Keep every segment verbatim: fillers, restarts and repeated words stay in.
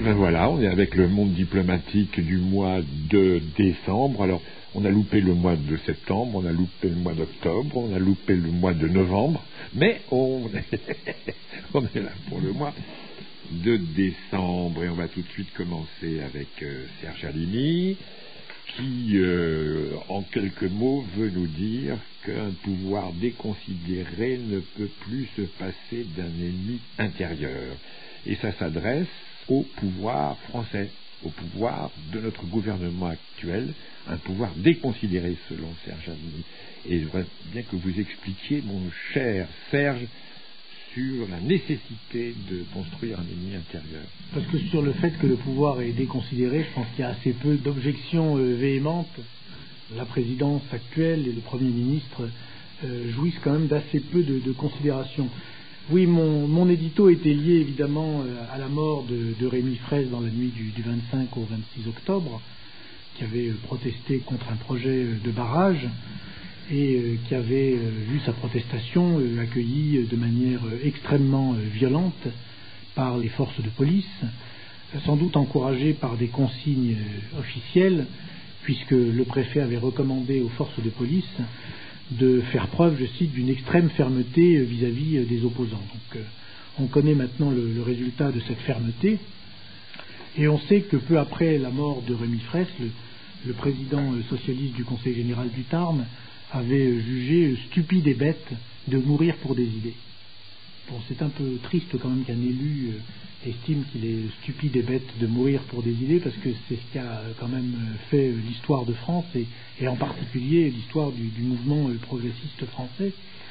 ben voilà, on est avec le monde diplomatique du mois de décembre. Alors, on a loupé le mois de septembre, on a loupé le mois d'octobre, on a loupé le mois de novembre, mais on est, on est là pour le mois de décembre. Et on va tout de suite commencer avec euh, Serge Halimi, qui, euh, en quelques mots, veut nous dire qu'un pouvoir déconsidéré ne peut plus se passer d'un ennemi intérieur. Et ça s'adresse au pouvoir français, au pouvoir de notre gouvernement actuel, un pouvoir déconsidéré selon Serge Halimi. Et je voudrais bien que vous expliquiez, mon cher Serge, sur la nécessité de construire un ennemi intérieur. Parce que sur le fait que le pouvoir est déconsidéré, je pense qu'il y a assez peu d'objections euh, véhémentes. La présidence actuelle et le Premier ministre euh, jouissent quand même d'assez peu de, de considération. Oui, mon, mon édito était lié évidemment euh, à la mort de, de Rémi Fraisse dans la nuit du, du vingt-cinq au vingt-six octobre, qui avait euh, protesté contre un projet euh, de barrage et euh, qui avait euh, vu sa protestation euh, accueillie euh, de manière euh, extrêmement euh, violente par les forces de police, euh, sans doute encouragée par des consignes euh, officielles, puisque le préfet avait recommandé aux forces de police de faire preuve, je cite, d'une extrême fermeté euh, vis-à-vis euh, des opposants. Donc euh, on connaît maintenant le, le résultat de cette fermeté, et on sait que peu après la mort de Rémi Fraisse, le, le président euh, socialiste du Conseil général du Tarn avait jugé stupide et bête de mourir pour des idées. Bon, c'est un peu triste quand même qu'un élu euh, estime qu'il est stupide et bête de mourir pour des idées, parce que c'est ce qu'a quand même fait l'histoire de France, et, et en particulier l'histoire du, du mouvement euh, progressiste français.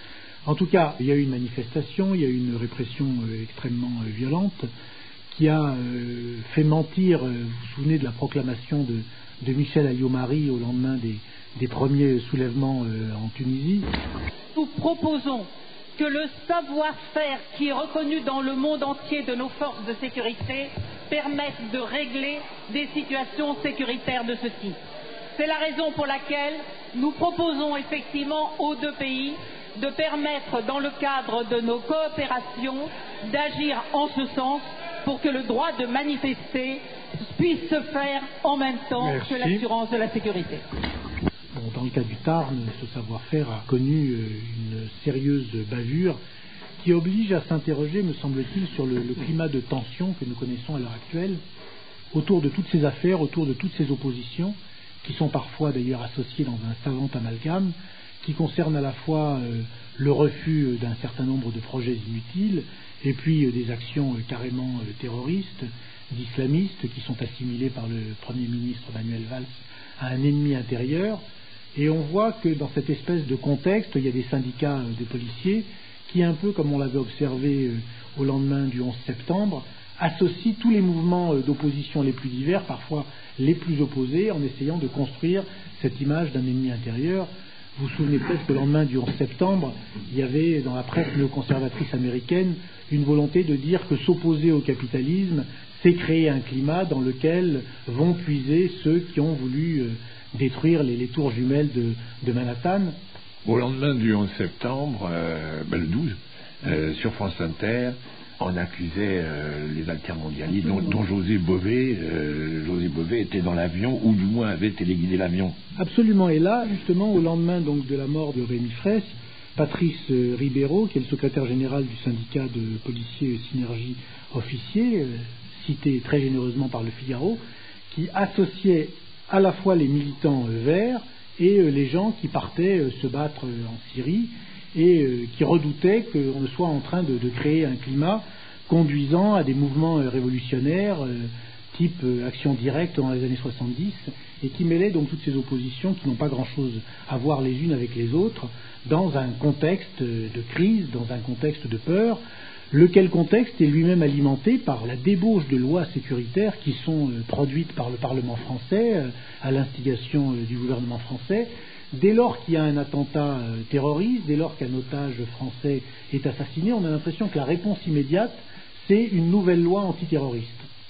En tout cas, il y a eu une manifestation, il y a eu une répression euh, extrêmement euh, violente, qui a euh, fait mentir, euh, vous vous souvenez de la proclamation de, de Michel Alliot-Marie au lendemain des des premiers soulèvements euh, en Tunisie. Nous proposons que le savoir-faire qui est reconnu dans le monde entier de nos forces de sécurité permette de régler des situations sécuritaires de ce type. C'est la raison pour laquelle nous proposons effectivement aux deux pays de permettre, dans le cadre de nos coopérations, d'agir en ce sens pour que le droit de manifester puisse se faire en même temps Merci. que l'assurance de la sécurité. Dans le cas du Tarn, ce savoir-faire a connu une sérieuse bavure qui oblige à s'interroger, me semble-t-il, sur le, le climat de tension que nous connaissons à l'heure actuelle autour de toutes ces affaires, autour de toutes ces oppositions, qui sont parfois d'ailleurs associées dans un savant amalgame, qui concernent à la fois euh, le refus d'un certain nombre de projets inutiles, et puis euh, des actions euh, carrément euh, terroristes, d'islamistes, qui sont assimilés par le Premier ministre Manuel Valls à un ennemi intérieur. Et on voit que dans cette espèce de contexte, il y a des syndicats euh, de policiers qui, un peu comme on l'avait observé euh, au lendemain du onze septembre, associent tous les mouvements euh, d'opposition les plus divers, parfois les plus opposés, en essayant de construire cette image d'un ennemi intérieur. Vous vous souvenez peut-être qu'au lendemain du onze septembre, il y avait dans la presse néoconservatrice américaine une volonté de dire que s'opposer au capitalisme, c'est créer un climat dans lequel vont puiser ceux qui ont voulu euh, détruire les, les tours jumelles de, de Manhattan. Au lendemain du onze septembre, euh, ben le douze, euh, sur France Inter, on accusait euh, les altermondialistes, dont, dont José Bové. Euh, José Bové était dans l'avion, ou du moins avait téléguidé l'avion. Absolument. Et là, justement, au lendemain donc de la mort de Rémi Fraisse, Patrice euh, Ribeiro, qui est le secrétaire général du syndicat de policiers Synergie Officiers, euh, cité très généreusement par Le Figaro, qui associait à la fois les militants euh, verts et euh, les gens qui partaient euh, se battre euh, en Syrie, et euh, qui redoutaient qu'on soit en train de, de créer un climat conduisant à des mouvements euh, révolutionnaires euh, type euh, Action Directe dans les années soixante-dix, et qui mêlaient donc toutes ces oppositions qui n'ont pas grand-chose à voir les unes avec les autres dans un contexte euh, de crise, dans un contexte de peur, lequel contexte est lui-même alimenté par la débauche de lois sécuritaires qui sont euh, produites par le Parlement français euh, à l'instigation euh, du gouvernement français. Dès lors qu'il y a un attentat euh, terroriste, dès lors qu'un otage français est assassiné, on a l'impression que la réponse immédiate, c'est une nouvelle loi antiterroriste.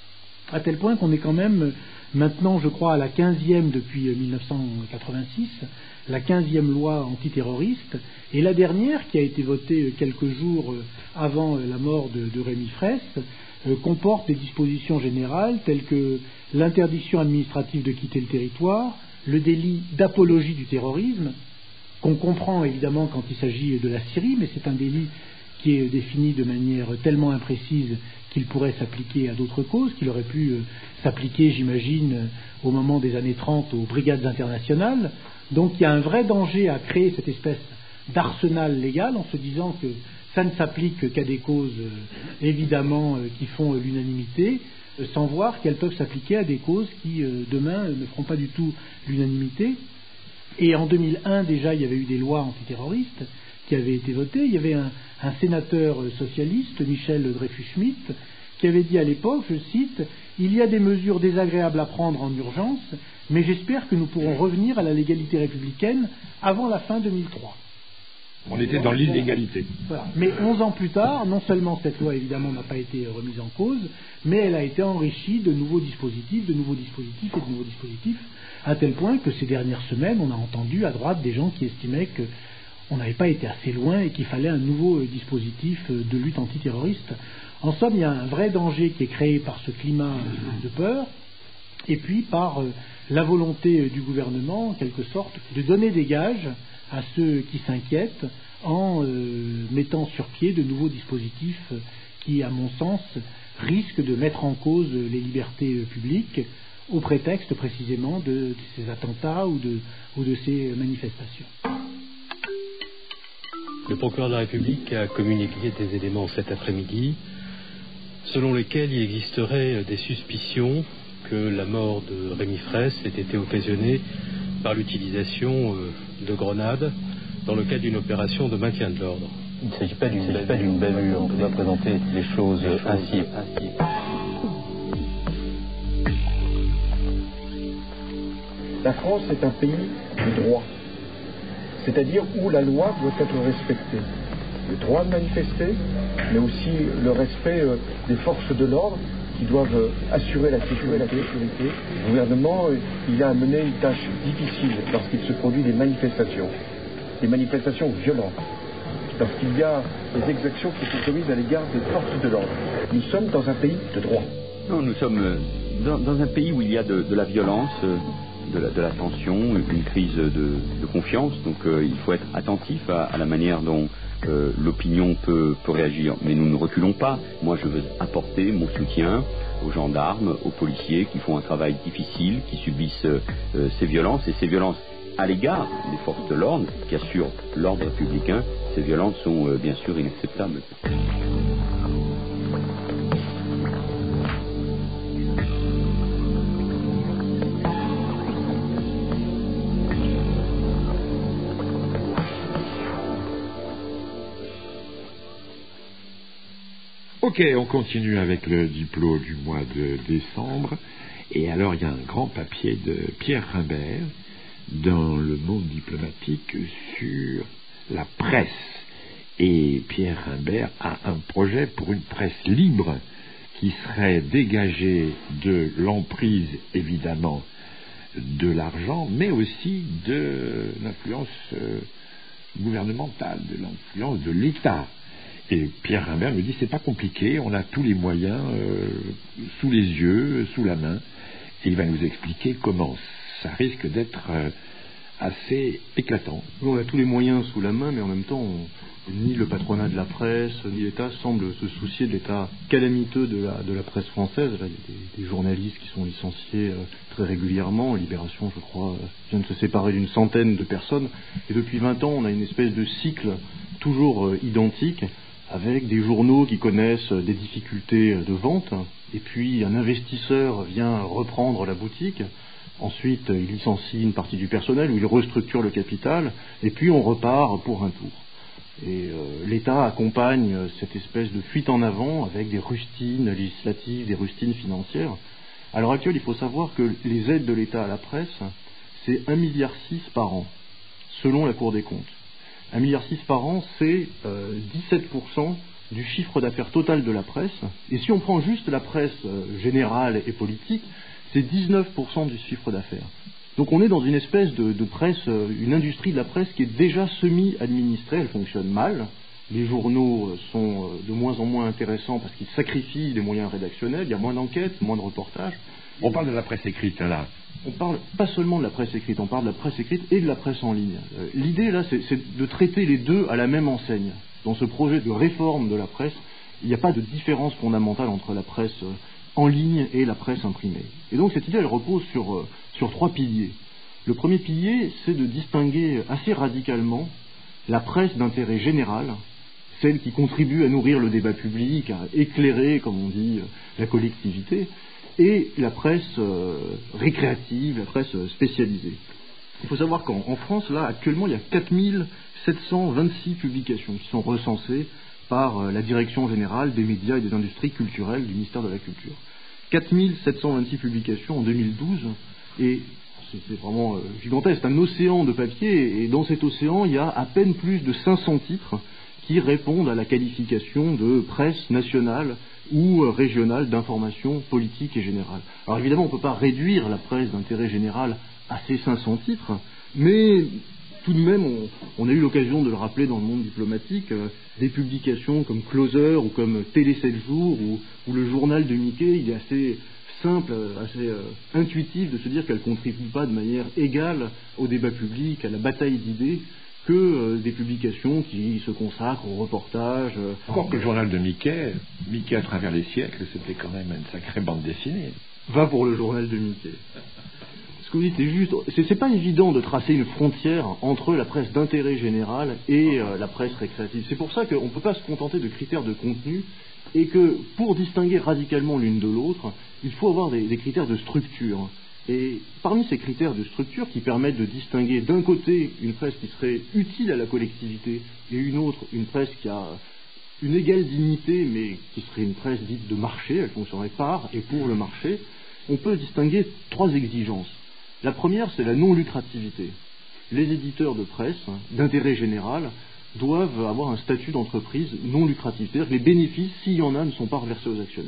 À tel point qu'on est quand même maintenant, je crois, à la quinzième depuis mille neuf cent quatre-vingt-six, la quinzième loi antiterroriste, et la dernière, qui a été votée quelques jours avant la mort de, de Rémi Fraisse, euh, comporte des dispositions générales telles que l'interdiction administrative de quitter le territoire, le délit d'apologie du terrorisme, qu'on comprend évidemment quand il s'agit de la Syrie, mais c'est un délit qui est défini de manière tellement imprécise qu'il pourrait s'appliquer à d'autres causes, qu'il aurait pu euh, s'appliquer, j'imagine, euh, au moment des années trente aux brigades internationales. Donc il y a un vrai danger à créer cette espèce d'arsenal légal en se disant que ça ne s'applique qu'à des causes euh, évidemment euh, qui font euh, l'unanimité, euh, sans voir qu'elles peuvent s'appliquer à des causes qui euh, demain euh, ne feront pas du tout l'unanimité. Et en deux mille un déjà il y avait eu des lois antiterroristes qui avaient été votées. Il y avait un, un sénateur euh, socialiste, Michel Dreyfus-Schmitt, qui avait dit à l'époque, je cite, « Il y a des mesures désagréables à prendre en urgence, mais j'espère que nous pourrons revenir à la légalité républicaine avant la fin deux mille trois. » On était dans l'illégalité. Voilà. Mais onze ans plus tard, non seulement cette loi évidemment n'a pas été remise en cause, mais elle a été enrichie de nouveaux dispositifs, de nouveaux dispositifs et de nouveaux dispositifs, à tel point que ces dernières semaines, on a entendu à droite des gens qui estimaient qu'on n'avait pas été assez loin et qu'il fallait un nouveau euh, dispositif euh, de lutte antiterroriste. En somme, il y a un vrai danger qui est créé par ce climat euh, de peur, et puis par euh, la volonté euh, du gouvernement, en quelque sorte, de donner des gages à ceux qui s'inquiètent en euh, mettant sur pied de nouveaux dispositifs euh, qui, à mon sens, risquent de mettre en cause euh, les libertés euh, publiques au prétexte précisément de, de ces attentats ou de, ou de ces manifestations. Le procureur de la République a communiqué des éléments cet après-midi selon lesquels il existerait des suspicions que la mort de Rémi Fraisse ait été occasionnée par l'utilisation de grenades dans le cadre d'une opération de maintien de l'ordre. Il ne s'agit pas d'une bavure, bavure. On doit présenter les choses, les choses ainsi. ainsi. La France est un pays de droit, c'est-à-dire où la loi doit être respectée. Le droit de manifester, mais aussi le respect euh, des forces de l'ordre qui doivent euh, assurer la sécurité. La sécurité. Le gouvernement, euh, il a à mener une tâche difficile lorsqu'il se produit des manifestations, des manifestations violentes, lorsqu'il y a des exactions qui se commises à l'égard des forces de l'ordre. Nous sommes dans un pays de droit. Non, nous sommes dans, dans un pays où il y a de, de la violence, de la, de la tension, une crise de, de confiance. Donc euh, il faut être attentif à, à la manière dont euh, l'opinion peut, peut réagir. Mais nous ne reculons pas. Moi, je veux apporter mon soutien aux gendarmes, aux policiers qui font un travail difficile, qui subissent euh, ces violences. Et ces violences à l'égard des forces de l'ordre, qui assurent l'ordre républicain, ces violences sont euh, bien sûr inacceptables. Ok, on continue avec le diplôme du mois de décembre. Et alors, il y a un grand papier de Pierre Rimbert dans le Monde diplomatique sur la presse. Et Pierre Rimbert a un projet pour une presse libre qui serait dégagée de l'emprise, évidemment, de l'argent, mais aussi de l'influence euh, gouvernementale, de l'influence de l'État. Et Pierre Rimbert me dit, c'est pas compliqué, on a tous les moyens euh, sous les yeux, sous la main, et il va nous expliquer comment. Ça risque d'être euh, assez éclatant. On a tous les moyens sous la main, mais en même temps, on, ni le patronat de la presse, ni l'État semblent se soucier de l'état calamiteux de la, de la presse française. Là, il y a des, des journalistes qui sont licenciés euh, très régulièrement. Libération, je crois, euh, vient de se séparer d'une centaine de personnes. Et depuis vingt ans, on a une espèce de cycle toujours euh, identique, avec des journaux qui connaissent des difficultés de vente, et puis un investisseur vient reprendre la boutique, ensuite il licencie une partie du personnel, ou il restructure le capital, et puis on repart pour un tour. Et euh, l'État accompagne cette espèce de fuite en avant avec des rustines législatives, des rustines financières. À l'heure actuelle, il faut savoir que les aides de l'État à la presse, c'est un virgule six milliard par an, selon la Cour des comptes. un virgule six milliard par an, c'est euh, dix-sept pour cent du chiffre d'affaires total de la presse. Et si on prend juste la presse euh, générale et politique, c'est dix-neuf pour cent du chiffre d'affaires. Donc on est dans une espèce de, de presse, euh, une industrie de la presse qui est déjà semi-administrée, elle fonctionne mal, les journaux sont de moins en moins intéressants parce qu'ils sacrifient les moyens rédactionnels, il y a moins d'enquêtes, moins de reportages. On parle de la presse écrite, là. On parle pas seulement de la presse écrite, on parle de la presse écrite et de la presse en ligne. Euh, l'idée, là, c'est, c'est de traiter les deux à la même enseigne. Dans ce projet de réforme de la presse, il n'y a pas de différence fondamentale entre la presse euh, en ligne et la presse imprimée. Et donc, cette idée, elle repose sur, euh, sur trois piliers. Le premier pilier, c'est de distinguer assez radicalement la presse d'intérêt général, celle qui contribue à nourrir le débat public, à éclairer, comme on dit, la collectivité, et la presse euh, récréative, la presse euh, spécialisée. Il faut savoir qu'en en France, là, actuellement, il y a quatre mille sept cent vingt-six publications qui sont recensées par euh, la Direction générale des médias et des industries culturelles du ministère de la Culture. quatre mille sept cent vingt-six publications en deux mille douze, et c'est vraiment euh, gigantesque, c'est un océan de papier, et dans cet océan, il y a à peine plus de cinq cents titres qui répondent à la qualification de presse nationale ou régionale d'information politique et générale. Alors évidemment, on ne peut pas réduire la presse d'intérêt général à ces cinq cents titres, mais tout de même, on, on a eu l'occasion de le rappeler dans le monde diplomatique, euh, des publications comme Closer ou comme Télé sept jours ou, ou le journal de Mickey, il est assez simple, assez euh, intuitif de se dire qu'elle ne contribue pas de manière égale au débat public, à la bataille d'idées, que euh, des publications qui se consacrent au reportage. Euh, Encore que le journal de Mickey, Mickey à travers les siècles, c'était quand même une sacrée bande dessinée. Va pour le journal de Mickey. Ce que vous dites, c'est juste, c'est, c'est pas évident de tracer une frontière entre la presse d'intérêt général et euh, la presse récréative. C'est pour ça qu'on ne peut pas se contenter de critères de contenu et que pour distinguer radicalement l'une de l'autre, il faut avoir des, des critères de structure. Et parmi ces critères de structure qui permettent de distinguer d'un côté une presse qui serait utile à la collectivité et une autre, une presse qui a une égale dignité mais qui serait une presse dite de marché, elle fonctionnerait par et pour le marché, on peut distinguer trois exigences. La première, c'est la non-lucrativité. Les éditeurs de presse d'intérêt général doivent avoir un statut d'entreprise non lucratif, c'est-à-dire que les bénéfices, s'il y en a, ne sont pas reversés aux actionnaires.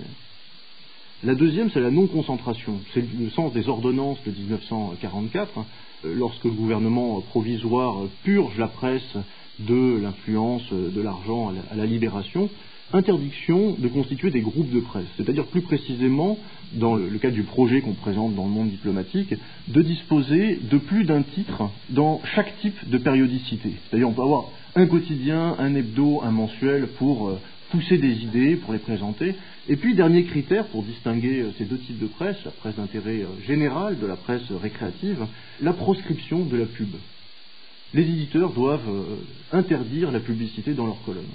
La deuxième, c'est la non-concentration. C'est le sens des ordonnances de dix-neuf cent quarante-quatre, hein, lorsque le gouvernement provisoire purge la presse de l'influence de l'argent à la, à la libération, interdiction de constituer des groupes de presse, c'est-à-dire plus précisément, dans le, le cadre du projet qu'on présente dans le monde diplomatique, de disposer de plus d'un titre dans chaque type de périodicité. C'est-à-dire on peut avoir un quotidien, un hebdo, un mensuel pour euh, pousser des idées, pour les présenter. Et puis, dernier critère pour distinguer euh, ces deux types de presse, la presse d'intérêt euh, général de la presse euh, récréative, la proscription de la pub. Les éditeurs doivent euh, interdire la publicité dans leurs colonnes.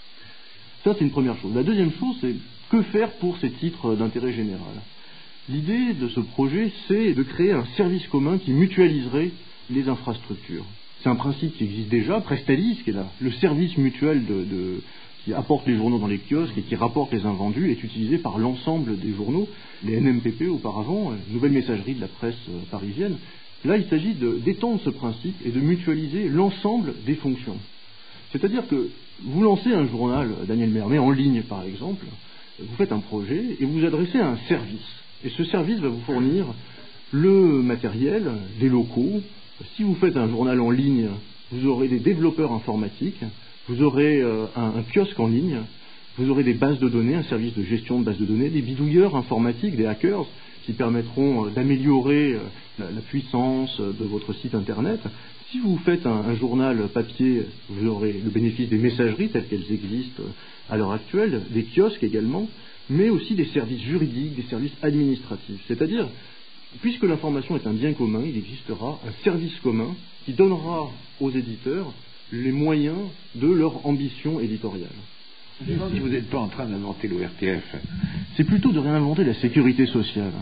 Ça, c'est une première chose. La deuxième chose, c'est que faire pour ces titres d'intérêt général. L'idée de ce projet, c'est de créer un service commun qui mutualiserait les infrastructures. C'est un principe qui existe déjà, Prestalis, qui est là, le service mutuel de, de, qui apporte les journaux dans les kiosques et qui rapporte les invendus, est utilisé par l'ensemble des journaux, les N M P P auparavant, nouvelle messagerie de la presse parisienne. Là, il s'agit de, d'étendre ce principe et de mutualiser l'ensemble des fonctions. C'est-à-dire que vous lancez un journal, Daniel Mermet, en ligne par exemple, vous faites un projet et vous vous adressez à un service. Et ce service va vous fournir le matériel, des locaux. Si vous faites un journal en ligne, vous aurez des développeurs informatiques, vous aurez euh, un, un kiosque en ligne, vous aurez des bases de données, un service de gestion de bases de données, des bidouilleurs informatiques, des hackers, qui permettront euh, d'améliorer euh, la, la puissance de votre site internet. Si vous faites un, un journal papier, vous aurez le bénéfice des messageries telles qu'elles existent à l'heure actuelle, des kiosques également, mais aussi des services juridiques, des services administratifs. C'est-à-dire, puisque l'information est un bien commun, il existera un service commun qui donnera aux éditeurs les moyens de leur ambition éditoriale. Si vous n'êtes pas en train d'inventer l'O R T F, c'est plutôt de réinventer la sécurité sociale.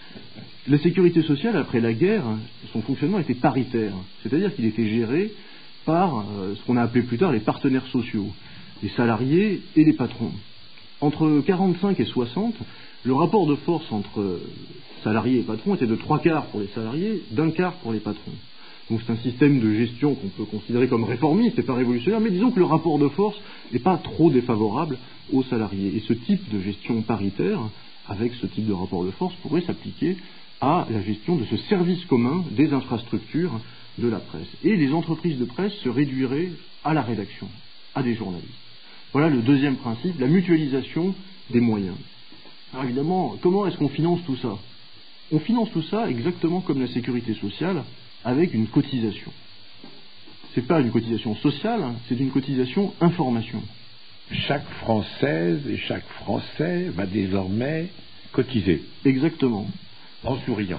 La sécurité sociale, après la guerre, son fonctionnement était paritaire, c'est-à-dire qu'il était géré par euh, ce qu'on a appelé plus tard les partenaires sociaux, les salariés et les patrons. Entre quarante-cinq et soixante, le rapport de force entre salariés et patrons était de trois quarts pour les salariés, d'un quart pour les patrons. Donc c'est un système de gestion qu'on peut considérer comme réformiste et pas révolutionnaire, mais disons que le rapport de force n'est pas trop défavorable aux salariés. Et ce type de gestion paritaire, avec ce type de rapport de force, pourrait s'appliquer à la gestion de ce service commun des infrastructures de la presse. Et les entreprises de presse se réduiraient à la rédaction, à des journalistes. Voilà le deuxième principe, la mutualisation des moyens. Alors évidemment, comment est-ce qu'on finance tout ça? On finance tout ça exactement comme la sécurité sociale, avec une cotisation. C'est pas une cotisation sociale, c'est une cotisation information. Chaque Française et chaque Français va désormais cotiser. Exactement. En souriant.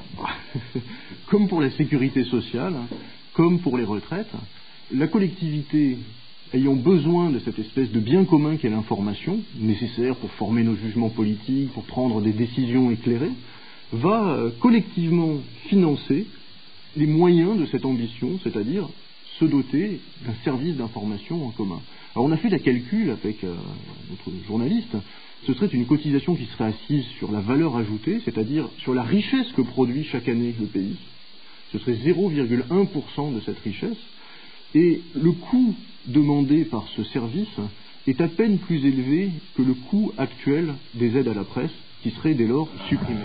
Comme pour la sécurité sociale, comme pour les retraites, la collectivité ayant besoin de cette espèce de bien commun qu'est l'information, nécessaire pour former nos jugements politiques, pour prendre des décisions éclairées, va euh, collectivement financer les moyens de cette ambition, c'est-à-dire se doter d'un service d'information en commun. Alors on a fait la calcul avec euh, notre journaliste, ce serait une cotisation qui serait assise sur la valeur ajoutée, c'est-à-dire sur la richesse que produit chaque année le pays. Ce serait zéro virgule un pour cent de cette richesse, et le coût demandé par ce service est à peine plus élevé que le coût actuel des aides à la presse, qui serait dès lors supprimé.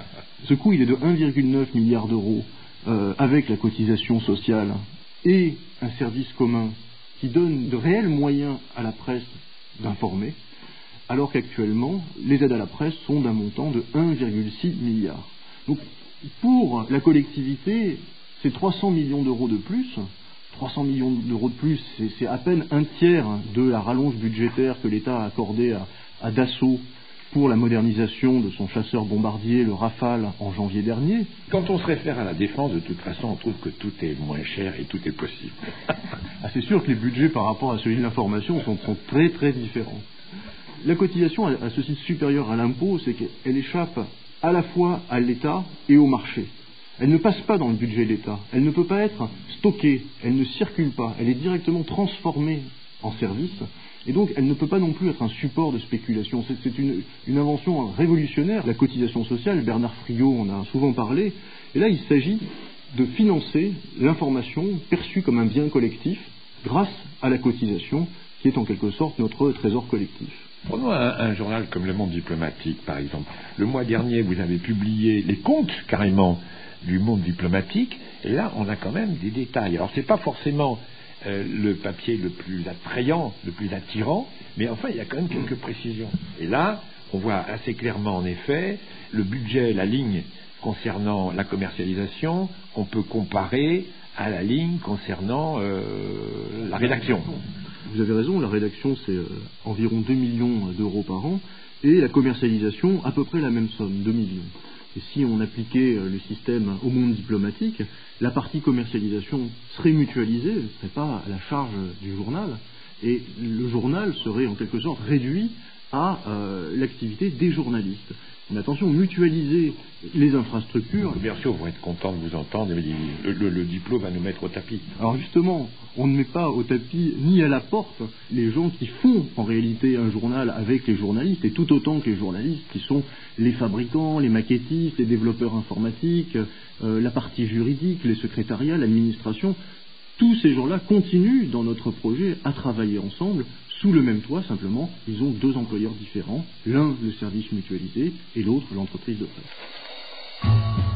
Ce coût, il est de un virgule neuf milliard d'euros euh, avec la cotisation sociale et un service commun qui donne de réels moyens à la presse d'informer, alors qu'actuellement, les aides à la presse sont d'un montant de un virgule six milliard. Donc, pour la collectivité, c'est trois cents millions d'euros de plus. trois cents millions d'euros de plus, c'est, c'est à peine un tiers de la rallonge budgétaire que l'État a accordée à, à Dassault pour la modernisation de son chasseur bombardier, le Rafale, en janvier dernier. Quand on se réfère à la défense, de toute façon, on trouve que tout est moins cher et tout est possible. Ah, c'est sûr que les budgets par rapport à celui de l'information sont, sont très très différents. La cotisation a, a ceci de supérieur à l'impôt, c'est qu'elle échappe à la fois à l'État et au marché. Elle ne passe pas dans le budget de l'État, elle ne peut pas être stockée, elle ne circule pas, elle est directement transformée en service, et donc elle ne peut pas non plus être un support de spéculation. C'est, c'est une, une invention révolutionnaire, la cotisation sociale, Bernard Friot en a souvent parlé, et là il s'agit de financer l'information perçue comme un bien collectif grâce à la cotisation, qui est en quelque sorte notre trésor collectif. Prenons un, un journal comme Le Monde diplomatique, par exemple. Le mois dernier, vous avez publié les comptes, carrément, du monde diplomatique, et là, on a quand même des détails. Alors, c'est pas forcément euh, le papier le plus attrayant, le plus attirant, mais enfin, il y a quand même quelques précisions. Et là, on voit assez clairement, en effet, le budget, la ligne concernant la commercialisation, qu'on peut comparer à la ligne concernant euh, la rédaction. Vous avez raison, la rédaction, c'est euh, environ deux millions d'euros par an, et la commercialisation, à peu près la même somme, deux millions. Et si on appliquait le système au monde diplomatique, la partie commercialisation serait mutualisée, elle ne serait pas à la charge du journal, et le journal serait en quelque sorte réduit à euh, l'activité des journalistes. Mais attention, mutualiser les infrastructures... Les commerciaux vont être contents de vous entendre, mais le, le, le diplôme va nous mettre au tapis. Alors justement, on ne met pas au tapis ni à la porte les gens qui font en réalité un journal avec les journalistes, et tout autant que les journalistes qui sont les fabricants, les maquettistes, les développeurs informatiques, euh, la partie juridique, les secrétariats, l'administration. Tous ces gens-là continuent dans notre projet à travailler ensemble sous le même toit, simplement, ils ont deux employeurs différents, l'un le service mutualisé et l'autre l'entreprise de presse.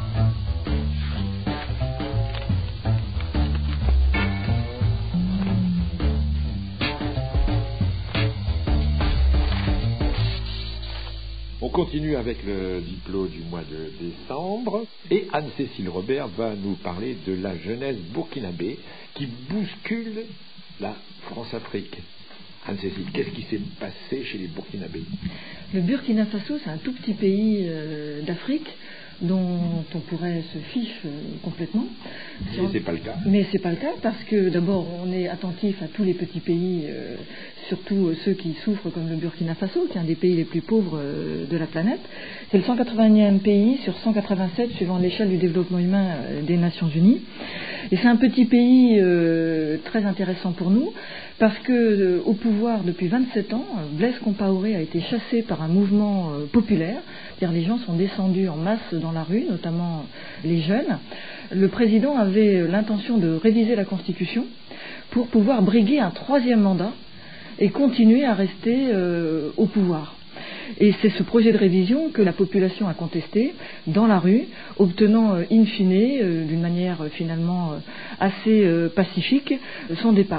On continue avec le diplôme du mois de décembre et Anne-Cécile Robert va nous parler de la jeunesse burkinabé qui bouscule la France-Afrique. Anne-Cécile, qu'est-ce qui s'est passé chez les Burkinabés? Le Burkina Faso, c'est un tout petit pays euh, d'Afrique dont on pourrait se fiche euh, complètement. Mais c'est pas le cas. Mais c'est pas le cas parce que d'abord on est attentif à tous les petits pays, euh, surtout euh, ceux qui souffrent comme le Burkina Faso, qui est un des pays les plus pauvres euh, de la planète. C'est le cent quatre-vingtième pays sur cent quatre-vingt-sept suivant l'échelle du développement humain euh, des Nations Unies. Et c'est un petit pays euh, très intéressant pour nous parce que euh, au pouvoir depuis vingt-sept ans, Blaise Compaoré a été chassé par un mouvement euh, populaire. C'est-à-dire les gens sont descendus en masse dans la rue, notamment les jeunes. Le président avait l'intention de réviser la Constitution pour pouvoir briguer un troisième mandat et continuer à rester euh, au pouvoir. Et c'est ce projet de révision que la population a contesté dans la rue, obtenant euh, in fine, euh, d'une manière euh, finalement euh, assez euh, pacifique, son départ.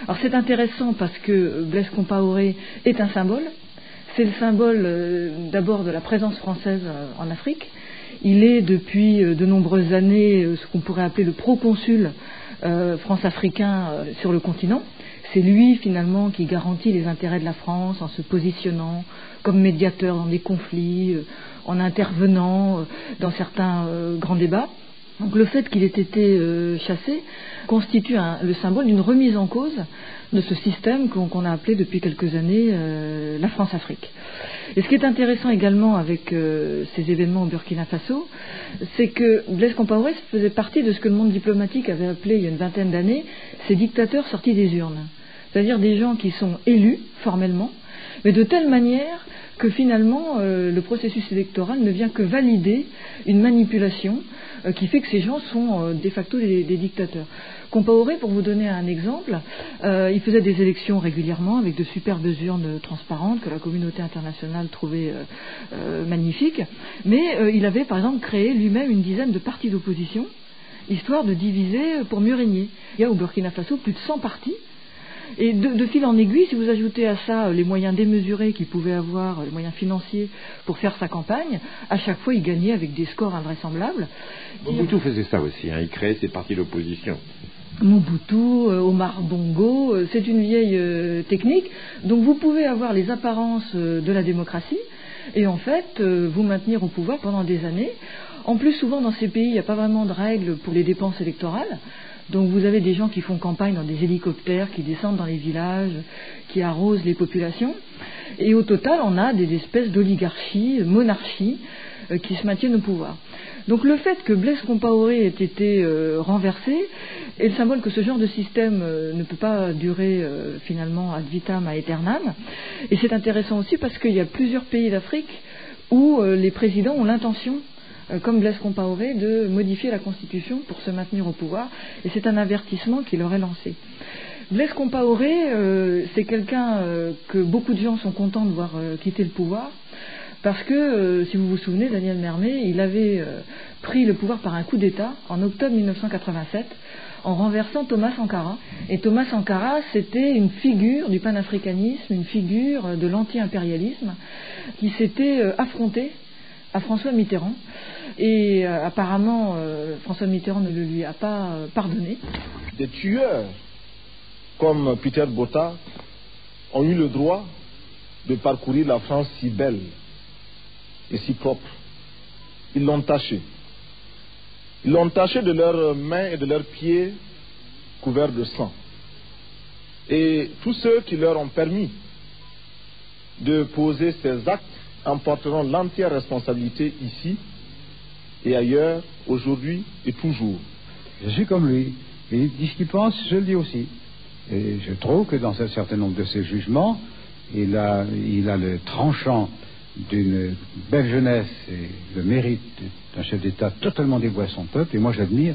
Alors c'est intéressant parce que Blaise Compaoré est un symbole. C'est le symbole euh, d'abord de la présence française euh, en Afrique. Il est depuis euh, de nombreuses années euh, ce qu'on pourrait appeler le proconsul euh, france-africain euh, sur le continent. C'est lui finalement qui garantit les intérêts de la France en se positionnant comme médiateur dans des conflits, euh, en intervenant euh, dans certains euh, grands débats. Donc le fait qu'il ait été euh, chassé constitue un, le symbole d'une remise en cause de ce système qu'on, qu'on a appelé depuis quelques années euh, la France-Afrique. Et ce qui est intéressant également avec euh, ces événements au Burkina Faso, c'est que Blaise Compaoré faisait partie de ce que le monde diplomatique avait appelé il y a une vingtaine d'années ces dictateurs sortis des urnes. C'est-à-dire des gens qui sont élus formellement, mais de telle manière que finalement euh, le processus électoral ne vient que valider une manipulation euh, qui fait que ces gens sont euh, de facto des, des dictateurs. Compaoré, pour vous donner un exemple, euh, il faisait des élections régulièrement avec de superbes urnes transparentes que la communauté internationale trouvait euh, euh, magnifiques, mais euh, il avait par exemple créé lui-même une dizaine de partis d'opposition, histoire de diviser pour mieux régner. Il y a au Burkina Faso plus de cent partis. Et de, de fil en aiguille, si vous ajoutez à ça les moyens démesurés qu'il pouvait avoir, les moyens financiers pour faire sa campagne, à chaque fois il gagnait avec des scores invraisemblables. Mobutu faisait ça aussi, hein, il créait ses partis d'opposition. Mobutu, euh, Omar Bongo, euh, c'est une vieille euh, technique. Donc vous pouvez avoir les apparences euh, de la démocratie et en fait euh, vous maintenir au pouvoir pendant des années. En plus, souvent dans ces pays, il n'y a pas vraiment de règles pour les dépenses électorales. Donc vous avez des gens qui font campagne dans des hélicoptères, qui descendent dans les villages, qui arrosent les populations. Et au total, on a des espèces d'oligarchies, monarchies, euh, qui se maintiennent au pouvoir. Donc le fait que Blaise Compaoré ait été euh, renversé est le symbole que ce genre de système euh, ne peut pas durer euh, finalement ad vitam aeternam. Et c'est intéressant aussi parce qu'il y a plusieurs pays d'Afrique où euh, les présidents ont l'intention, comme Blaise Compaoré, de modifier la Constitution pour se maintenir au pouvoir, et c'est un avertissement qui leur est lancé. Blaise Compaoré, euh, c'est quelqu'un euh, que beaucoup de gens sont contents de voir euh, quitter le pouvoir, parce que, euh, si vous vous souvenez, Daniel Mermet, il avait euh, pris le pouvoir par un coup d'État en octobre mille neuf cent quatre-vingt-sept, en renversant Thomas Sankara. Et Thomas Sankara, c'était une figure du panafricanisme, une figure de l'anti-impérialisme, qui s'était euh, affronté à François Mitterrand. Et euh, apparemment, euh, François Mitterrand ne le lui a pas euh, pardonné. Des tueurs comme Peter Botha ont eu le droit de parcourir la France si belle et si propre. Ils l'ont taché. Ils l'ont taché de leurs mains et de leurs pieds couverts de sang. Et tous ceux qui leur ont permis de poser ces actes en porteront l'entière responsabilité ici et ailleurs, aujourd'hui et toujours. Je suis comme lui. Il dit ce qu'il pense, je le dis aussi. Et je trouve que dans un certain nombre de ses jugements, il a, il a le tranchant d'une belle jeunesse et le mérite d'un chef d'État totalement dévoué à son peuple. Et moi, j'admire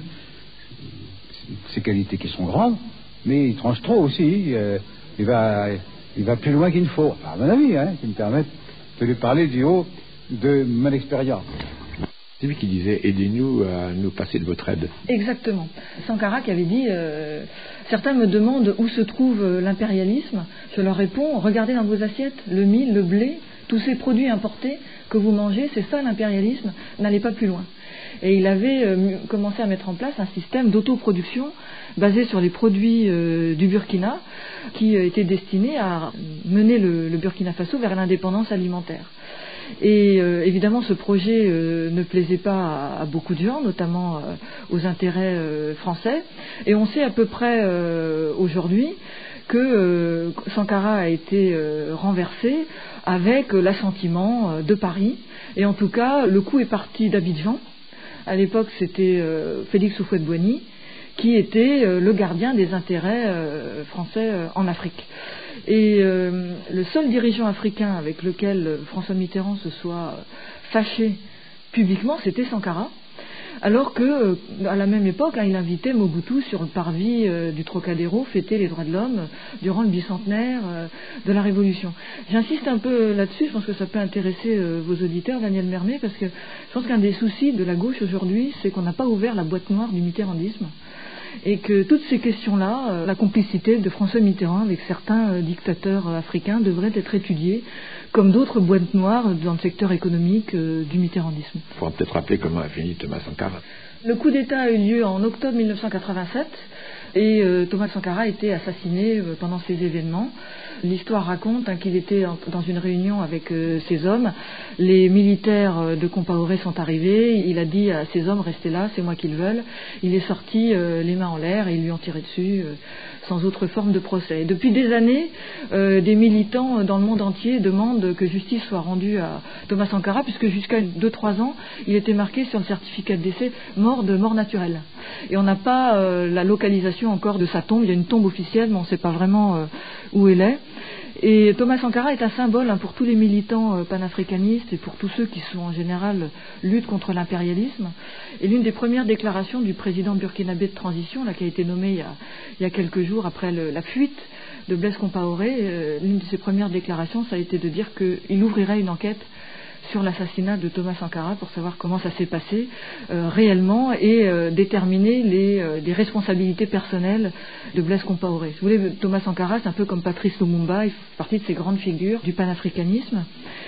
ses qualités qui sont grandes, mais il tranche trop aussi. Euh, il, va, il va plus loin qu'il ne faut, à mon avis, hein, qui me permettent de lui parler du haut de mon expérience. C'est lui qui disait « Aidez-nous à nous passer de votre aide ». Exactement. Sankara qui avait dit euh, « Certains me demandent où se trouve euh, l'impérialisme. Je leur réponds « Regardez dans vos assiettes, le mil, le blé, tous ces produits importés que vous mangez, c'est ça l'impérialisme, n'allez pas plus loin ». Et il avait euh, commencé à mettre en place un système d'autoproduction basé sur les produits euh, du Burkina qui euh, était destiné à mener le, le Burkina Faso vers l'indépendance alimentaire. Et euh, évidemment, ce projet euh, ne plaisait pas à, à beaucoup de gens, notamment euh, aux intérêts euh, français. Et on sait à peu près euh, aujourd'hui que euh, Sankara a été euh, renversé avec euh, l'assentiment euh, de Paris. Et en tout cas, le coup est parti d'Abidjan. À l'époque, c'était euh, Félix Houphouët-Boigny qui était euh, le gardien des intérêts euh, français euh, en Afrique. Et euh, le seul dirigeant africain avec lequel euh, François Mitterrand se soit euh, fâché publiquement, c'était Sankara, alors que euh, à la même époque, hein, il invitait Mobutu sur le parvis euh, du Trocadéro fêter les droits de l'homme euh, durant le bicentenaire euh, de la Révolution. J'insiste un peu là-dessus, je pense que ça peut intéresser euh, vos auditeurs, Daniel Mermet, parce que je pense qu'un des soucis de la gauche aujourd'hui, c'est qu'on n'a pas ouvert la boîte noire du mitterrandisme. et que toutes ces questions-là, euh, la complicité de François Mitterrand avec certains euh, dictateurs euh, africains devraient être étudiées comme d'autres boîtes noires dans le secteur économique euh, du mitterrandisme. Il faudra peut-être rappeler comment a fini Thomas Sankara. Le coup d'État a eu lieu en octobre mille neuf cent quatre-vingt-sept et euh, Thomas Sankara a été assassiné euh, pendant ces événements. L'histoire raconte hein, qu'il était en, dans une réunion avec euh, ses hommes. Les militaires euh, de Compaoré sont arrivés. Il a dit à ses hommes, restez là, c'est moi qu'ils veulent. Il est sorti euh, les mains en l'air et ils lui ont tiré dessus euh, sans autre forme de procès. Et depuis des années, euh, des militants dans le monde entier demandent que justice soit rendue à Thomas Sankara, puisque jusqu'à deux trois ans, il était marqué sur le certificat de décès mort de mort naturelle. Et on n'a pas euh, la localisation encore de sa tombe. Il y a une tombe officielle, mais on ne sait pas vraiment euh, où elle est. Et Thomas Sankara est un symbole hein, pour tous les militants euh, panafricanistes et pour tous ceux qui sont en général luttent contre l'impérialisme. Et l'une des premières déclarations du président burkinabé de transition, là, qui a été nommé il y a, il y a quelques jours après le, la fuite de Blaise Compaoré, euh, l'une de ses premières déclarations, ça a été de dire qu'il ouvrirait une enquête sur l'assassinat de Thomas Sankara pour savoir comment ça s'est passé euh, réellement et euh, déterminer les, euh, les responsabilités personnelles de Blaise Compaoré. Si vous voulez, Thomas Sankara, c'est un peu comme Patrice Lumumba, il fait partie de ces grandes figures du panafricanisme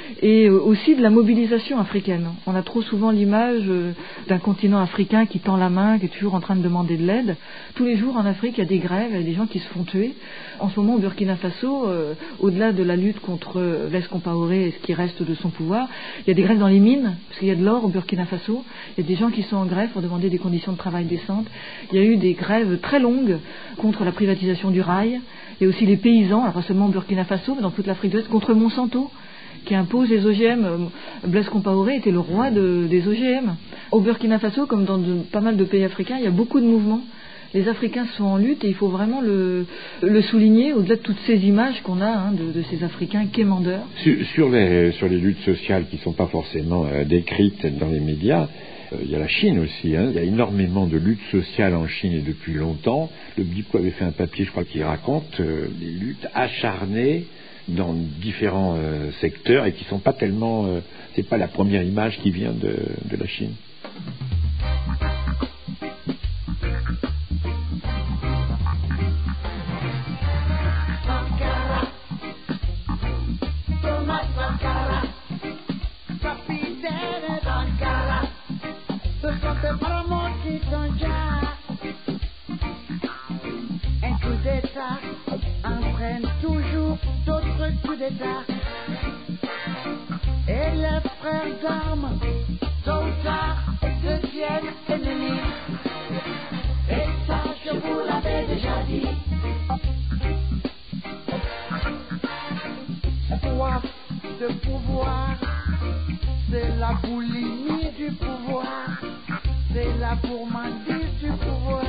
et euh, aussi de la mobilisation africaine. On a trop souvent l'image euh, d'un continent africain qui tend la main, qui est toujours en train de demander de l'aide. Tous les jours en Afrique, il y a des grèves, il y a des gens qui se font tuer. En ce moment, au Burkina Faso, euh, au-delà de la lutte contre Blaise Compaoré et ce qui reste de son pouvoir, il y a des grèves dans les mines, parce qu'il y a de l'or au Burkina Faso. Il y a des gens qui sont en grève pour demander des conditions de travail décentes. Il y a eu des grèves très longues contre la privatisation du rail. Il y a aussi les paysans, alors pas seulement au Burkina Faso, mais dans toute l'Afrique de l'Ouest, contre Monsanto, qui impose les O G M. Blaise Compaoré était le roi de, des O G M. Au Burkina Faso, comme dans de, pas mal de pays africains, il y a beaucoup de mouvements. Les Africains sont en lutte et il faut vraiment le, le souligner au-delà de toutes ces images qu'on a hein, de, de ces Africains quémandeurs. Sur, sur, les, sur les luttes sociales qui ne sont pas forcément euh, décrites dans les médias, euh, il y a la Chine aussi. Hein. Il y a énormément de luttes sociales en Chine et depuis longtemps. Le Bipo avait fait un papier, je crois, qui raconte euh, les luttes acharnées dans différents euh, secteurs et qui ne sont pas tellement... Euh, c'est pas la première image qui vient de, de la Chine. Entraîne toujours d'autres coups d'État. Et les frères d'armes, tôt ou tard, deviennent ennemis. Et ça, je vous l'avais déjà dit. Soif de pouvoir, c'est la boulimie du pouvoir, c'est la gourmandise du pouvoir.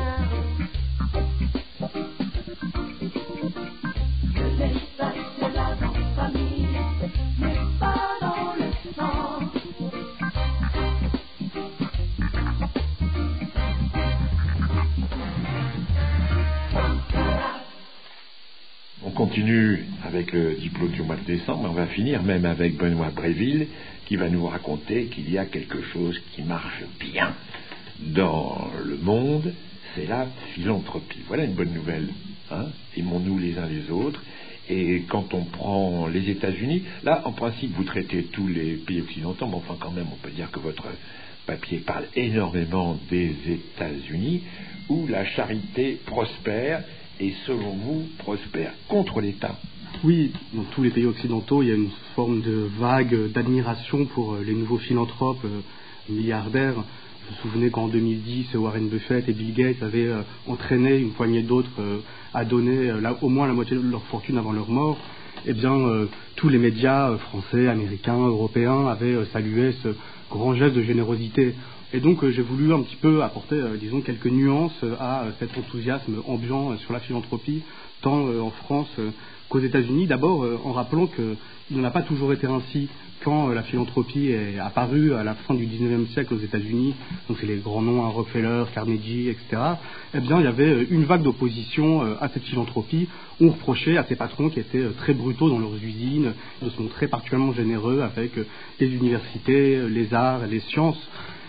On continue avec le diplôme du mois de décembre, mais on va finir même avec Benoît Bréville qui va nous raconter qu'il y a quelque chose qui marche bien dans le monde, c'est la philanthropie. Voilà une bonne nouvelle, hein? Aimons-nous les uns les autres. Et quand on prend les États-Unis, là en principe vous traitez tous les pays occidentaux, mais enfin quand même on peut dire que votre papier parle énormément des États-Unis, où la charité prospère et selon vous prospère contre l'État. Oui, dans tous les pays occidentaux, il y a une forme de vague d'admiration pour les nouveaux philanthropes euh, milliardaires. Vous vous souvenez qu'en deux mille dix, Warren Buffett et Bill Gates avaient euh, entraîné une poignée d'autres euh, à donner euh, là, au moins la moitié de leur fortune avant leur mort. Eh bien, euh, tous les médias euh, français, américains, européens avaient euh, salué ce grand geste de générosité. Et donc euh, j'ai voulu un petit peu apporter, euh, disons, quelques nuances euh, à euh, cet enthousiasme ambiant euh, sur la philanthropie, tant euh, en France euh, qu'aux États-Unis. D'abord euh, en rappelant qu'il n'en a pas toujours été ainsi. Quand euh, la philanthropie est apparue à la fin du dix-neuvième siècle aux États-Unis, donc c'est les grands noms, hein, Rockefeller, Carnegie, et cetera, eh bien il y avait euh, une vague d'opposition euh, à cette philanthropie. On reprochait à ces patrons qui étaient euh, très brutaux dans leurs usines, de se montrer particulièrement généreux avec euh, les universités, euh, les arts, les sciences.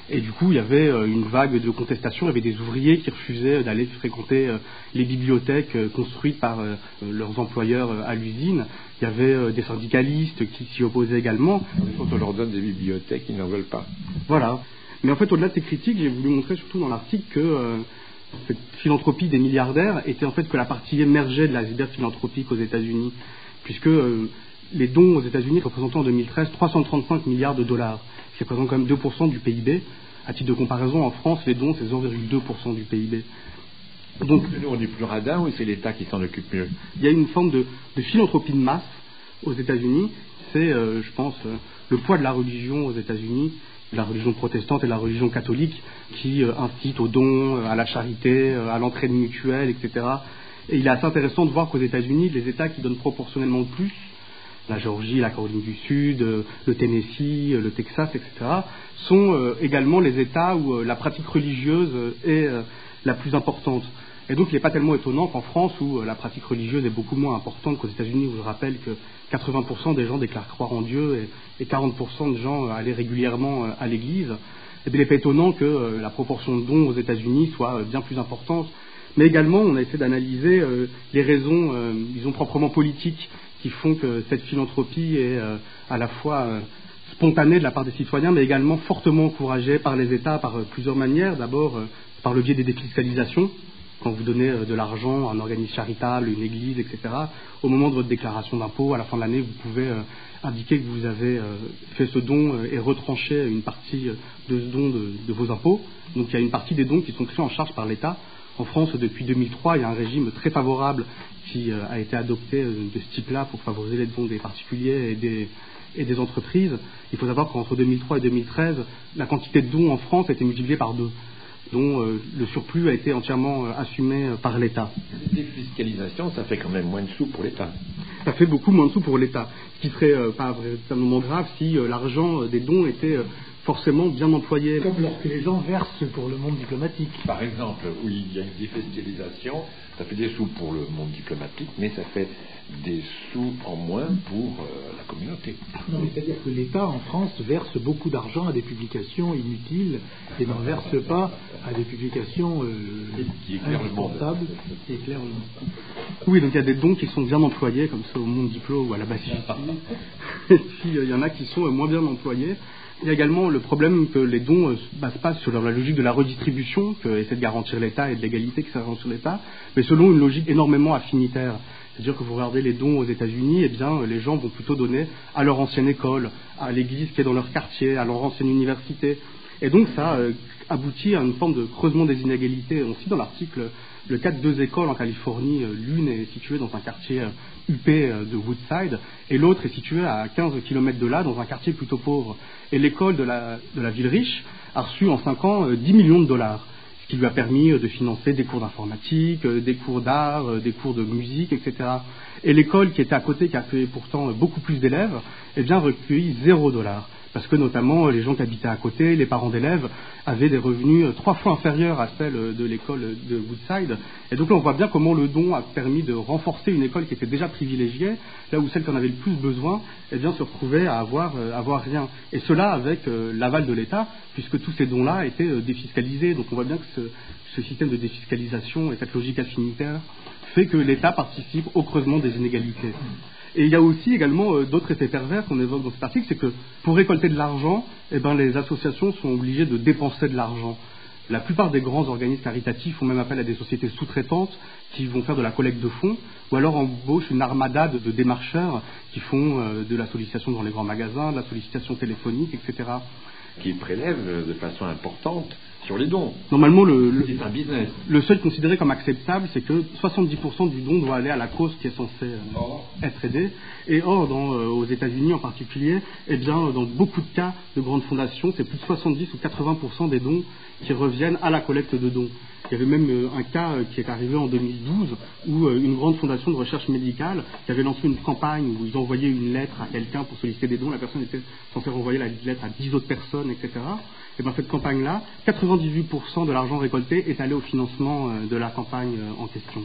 Et du coup, il y avait euh, une vague de contestation, il y avait des ouvriers qui refusaient d'aller fréquenter euh, les bibliothèques euh, construites par euh, leurs employeurs euh, à l'usine. Il y avait euh, des syndicalistes qui s'y opposaient également. Quand on leur donne des bibliothèques, ils n'en veulent pas. Voilà. Mais en fait, au-delà de ces critiques, j'ai voulu montrer surtout dans l'article que euh, cette philanthropie des milliardaires était en fait que la partie émergée de l'iceberg philanthropique aux États-Unis, puisque euh, les dons aux États-Unis représentaient en deux mille treize trois cent trente-cinq milliards de dollars, ce qui représente quand même deux pour cent du P I B. À titre de comparaison, en France, les dons, c'est zéro virgule deux pour cent du P I B. Donc, nous, on est plus radin ou c'est l'État qui s'en occupe mieux? Il y a une forme de, de philanthropie de masse aux États-Unis. C'est, euh, je pense, euh, le poids de la religion aux États-Unis, de la religion protestante et de la religion catholique, qui euh, incite aux dons, euh, à la charité, euh, à l'entraide mutuelle, et cetera. Et il est assez intéressant de voir qu'aux États-Unis, les États qui donnent proportionnellement le plus, la Géorgie, la Caroline du Sud, euh, le Tennessee, euh, le Texas, et cetera, sont euh, également les États où euh, la pratique religieuse euh, est euh, la plus importante. Et donc il n'est pas tellement étonnant qu'en France, où euh, la pratique religieuse est beaucoup moins importante qu'aux États-Unis, où je rappelle que quatre-vingts pour cent des gens déclarent croire en Dieu et, et quarante pour cent de gens euh, allaient régulièrement euh, à l'église, et bien, il n'est pas étonnant que euh, la proportion de dons aux États-Unis soit euh, bien plus importante. Mais également, on a essayé d'analyser euh, les raisons, euh, disons, proprement politiques qui font que cette philanthropie est euh, à la fois euh, spontanée de la part des citoyens, mais également fortement encouragée par les États par euh, plusieurs manières. D'abord, euh, par le biais des défiscalisations. Quand vous donnez euh, de l'argent à un organisme charitable, une église, et cetera, au moment de votre déclaration d'impôt, à la fin de l'année, vous pouvez euh, indiquer que vous avez euh, fait ce don euh, et retranché une partie euh, de ce don de, de vos impôts. Donc il y a une partie des dons qui sont pris en charge par l'État. En France, depuis deux mille trois, il y a un régime très favorable qui euh, a été adopté euh, de ce type-là pour favoriser les dons des particuliers et des, et des entreprises. Il faut savoir qu'entre deux mille trois et deux mille treize, la quantité de dons en France a été multipliée par deux, dont euh, le surplus a été entièrement euh, assumé euh, par l'État. La défiscalisation, ça fait quand même moins de sous pour l'État. Ça fait beaucoup moins de sous pour l'État, ce qui serait euh, pas véritablement grave si euh, l'argent euh, des dons était euh, forcément bien employé. Comme lorsque les gens versent pour le monde diplomatique. Par exemple, oui, il y a une défiscalisation, ça fait des sous pour le monde diplomatique, mais ça fait des sous en moins pour euh, la communauté. Non, mais c'est-à-dire que l'État en France verse beaucoup d'argent à des publications inutiles et n'en verse pas à des publications euh, qui éclairent le monde. Qui éclairent le monde. Oui, donc il y a des dons qui sont bien employés, comme ça au Monde Diplo ou à la Bastille. Et puis il y en a qui sont euh, moins bien employés. Il y a également le problème que les dons ne se basent pas sur la logique de la redistribution, que essaie de garantir l'État et de l'égalité qui s'arrange sur l'État, mais selon une logique énormément affinitaire. C'est-à-dire que vous regardez les dons aux États-Unis, eh bien, les gens vont plutôt donner à leur ancienne école, à l'église qui est dans leur quartier, à leur ancienne université. Et donc ça euh, aboutit à une forme de creusement des inégalités. On cite dans l'article le cas de deux écoles en Californie. L'une est située dans un quartier huppé de Woodside et l'autre est située à quinze kilomètres de là, dans un quartier plutôt pauvre. Et l'école de la, de la ville riche a reçu en cinq ans dix millions de dollars, ce qui lui a permis de financer des cours d'informatique, des cours d'art, des cours de musique, et cetera. Et l'école qui était à côté, qui accueillait pourtant beaucoup plus d'élèves, eh bien recueillit zéro dollar. Parce que notamment les gens qui habitaient à côté, les parents d'élèves, avaient des revenus trois fois inférieurs à celles de l'école de Woodside. Et donc là, on voit bien comment le don a permis de renforcer une école qui était déjà privilégiée, là où celle qui en avait le plus besoin, eh bien, se retrouvait à avoir, euh, avoir rien. Et cela avec euh, l'aval de l'État, puisque tous ces dons-là étaient euh, défiscalisés. Donc on voit bien que ce, ce système de défiscalisation et cette logique affinitaire fait que l'État participe au creusement des inégalités. Et il y a aussi également euh, d'autres effets pervers qu'on évoque dans cet article, c'est que pour récolter de l'argent, eh ben, les associations sont obligées de dépenser de l'argent. La plupart des grands organismes caritatifs font même appel à des sociétés sous-traitantes qui vont faire de la collecte de fonds, ou alors embauchent une armada de, de démarcheurs qui font euh, de la sollicitation dans les grands magasins, de la sollicitation téléphonique, et cetera. Qui prélèvent de façon importante sur les dons. Normalement, le, le, c'est un business. Le seuil considéré comme acceptable, c'est que soixante-dix pour cent du don doit aller à la cause qui est censée euh, oh. être aidée. Et or, dans, euh, aux États-Unis en particulier, eh bien, dans beaucoup de cas de grandes fondations, c'est plus de soixante-dix ou quatre-vingts pour cent des dons qui reviennent à la collecte de dons. Il y avait même euh, un cas euh, qui est arrivé en deux mille douze où euh, une grande fondation de recherche médicale qui avait lancé une campagne où ils envoyaient une lettre à quelqu'un pour solliciter des dons. La personne était censée renvoyer la lettre à dix autres personnes, et cetera. Et bien cette campagne-là, quatre-vingt-dix-huit pour cent de l'argent récolté est allé au financement euh, de la campagne euh, en question.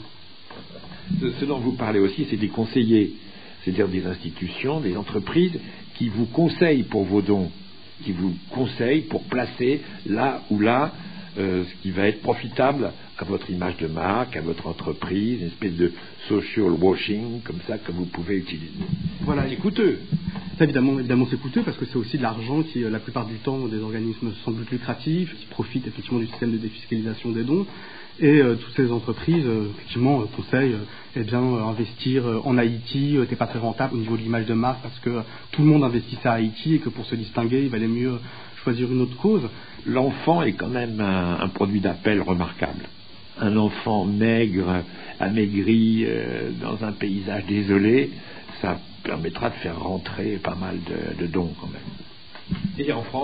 Ce, ce dont vous parlez aussi, c'est des conseillers, c'est-à-dire des institutions, des entreprises qui vous conseillent pour vos dons. qui vous conseille pour placer là ou là euh, ce qui va être profitable à votre image de marque, à votre entreprise, une espèce de social washing comme ça que vous pouvez utiliser. Voilà. C'est coûteux. Ça, évidemment, évidemment c'est coûteux parce que c'est aussi de l'argent qui, la plupart du temps, des organismes sans but lucratif, qui profitent effectivement du système de défiscalisation des dons. Et euh, toutes ces entreprises, euh, effectivement, euh, conseillent euh, eh bien, euh, investir euh, en Haïti, euh, t'es pas très rentable au niveau de l'image de marque parce que euh, tout le monde investissait à Haïti et que pour se distinguer, il valait mieux euh, choisir une autre cause. L'enfant est quand même un, un produit d'appel remarquable. Un enfant maigre, amaigri, euh, dans un paysage désolé, ça permettra de faire rentrer pas mal de, de dons quand même. Et en France ?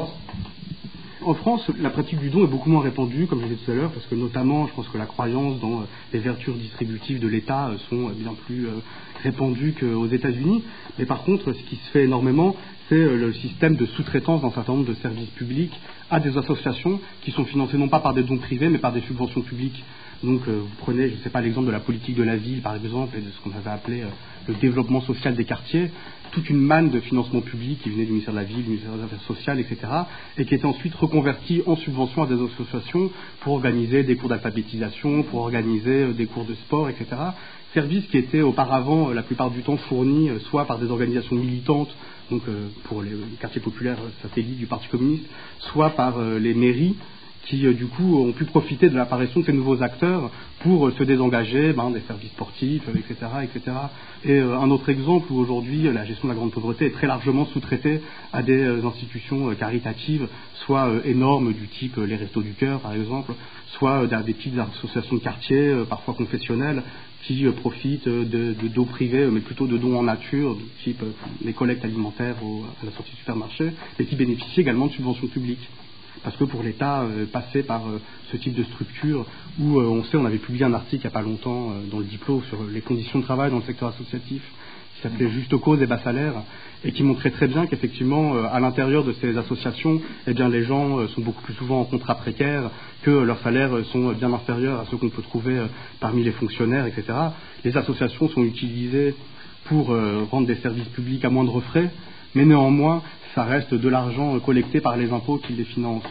En France, la pratique du don est beaucoup moins répandue, comme je l'ai dit tout à l'heure, parce que notamment, je pense que la croyance dans les vertus distributives de l'État sont bien plus répandues qu'aux États-Unis. Mais par contre, ce qui se fait énormément, c'est le système de sous-traitance d'un certain nombre de services publics à des associations qui sont financées non pas par des dons privés, mais par des subventions publiques. Donc, euh, vous prenez, je ne sais pas, l'exemple de la politique de la ville, par exemple, et de ce qu'on avait appelé euh, le développement social des quartiers, toute une manne de financement public qui venait du ministère de la Ville, du ministère des Affaires sociales, et cetera, et qui était ensuite reconvertie en subvention à des associations pour organiser des cours d'alphabétisation, pour organiser euh, des cours de sport, et cetera. Services qui étaient auparavant, euh, la plupart du temps, fournis euh, soit par des organisations militantes, donc euh, pour les, les quartiers populaires euh, satellites du Parti communiste, soit par euh, les mairies, qui euh, du coup ont pu profiter de l'apparition de ces nouveaux acteurs pour euh, se désengager ben, des services sportifs, euh, et cetera, et cetera. Et euh, un autre exemple où aujourd'hui euh, la gestion de la grande pauvreté est très largement sous-traitée à des euh, institutions euh, caritatives, soit euh, énormes du type euh, les Restos du Cœur par exemple, soit euh, des petites associations de quartier, euh, parfois confessionnelles, qui euh, profitent euh, de, de dons privés, mais plutôt de dons en nature, du type euh, les collectes alimentaires au, à la sortie du supermarché, et qui bénéficient également de subventions publiques. Parce que pour l'État, euh, passer par euh, ce type de structure, où euh, on sait, on avait publié un article il n'y a pas longtemps euh, dans le Diplo sur les conditions de travail dans le secteur associatif, qui s'appelait Juste cause et bas salaire, et qui montrait très bien qu'effectivement, euh, à l'intérieur de ces associations, eh bien, les gens euh, sont beaucoup plus souvent en contrat précaire, que leurs salaires euh, sont bien inférieurs à ceux qu'on peut trouver euh, parmi les fonctionnaires, et cetera. Les associations sont utilisées pour euh, rendre des services publics à moindre frais, mais néanmoins, ça reste de l'argent collecté par les impôts qui les financent.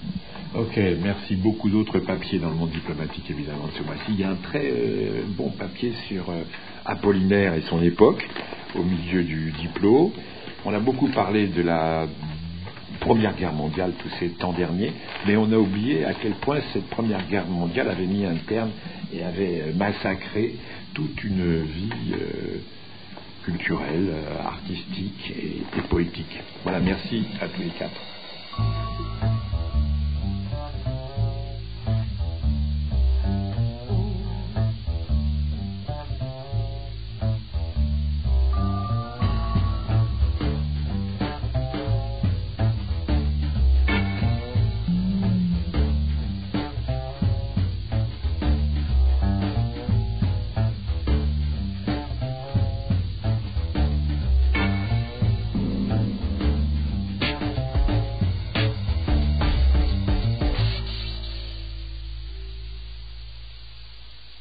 Ok, merci. Beaucoup d'autres papiers dans le monde diplomatique, évidemment, ce mois-ci. Il y a un très euh, bon papier sur euh, Apollinaire et son époque, au milieu du Diplo. On a beaucoup parlé de la Première Guerre mondiale tous ces temps derniers, mais on a oublié à quel point cette Première Guerre mondiale avait mis un terme et avait massacré toute une vie euh, culturelle, artistique et, et poétique. Voilà, merci à tous les quatre.